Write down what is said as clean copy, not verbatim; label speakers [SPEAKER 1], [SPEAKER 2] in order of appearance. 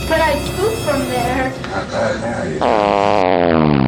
[SPEAKER 1] But I poop from there.
[SPEAKER 2] Not bad now.